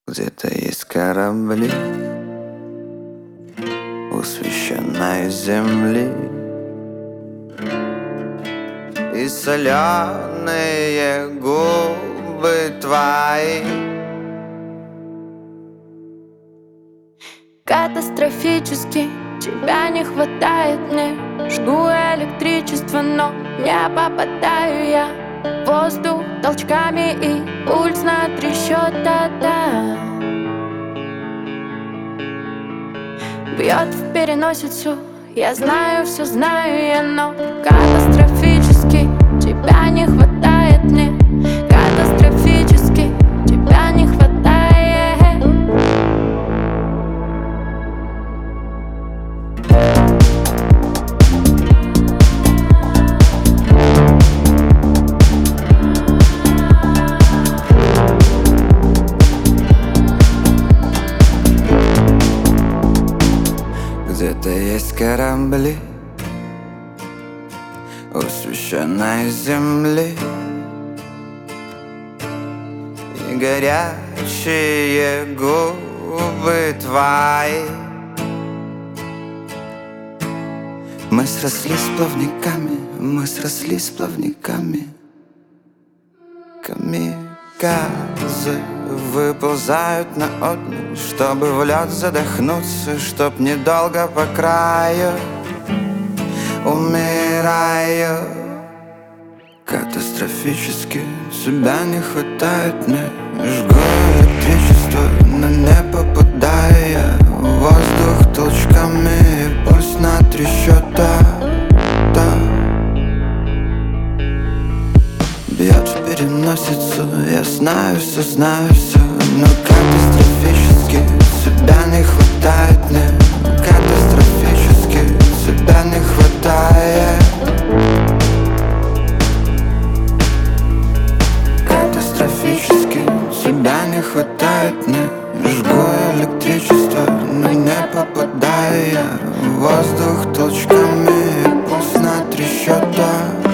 Где-то есть корабли у священной земли, и соленые губы твои. Катастрофически тебя не хватает мне. Жгу электричество, но не попадаю я. Воздух толчками и пульс на 3 счета, да. Бьет в переносицу, я знаю, все знаю я, но катастрофически тебя не хватает мне. Катастрофически тебя не хватает. Где-то есть корабли у священной земли, и горячие губы твои. Мы срослись плавниками, мы срослись плавниками. Камикадзе выползают на отмель, чтобы в лед задохнуться, чтоб недолго по краю. Умираю катастрофически, тебя не хватает мне. Жгу электричество, но не попадаю я. Воздух толчками, пульс на 3 счета, да. Бьет в переносицу, я знаю все, но катастрофически тебя не хватает мне. Катастрофически тебя не хватает. Катастрофически тебя не хватает мне. Жгу электричество, но не попадаю я. Воздух толчками, пульс на 3 счета.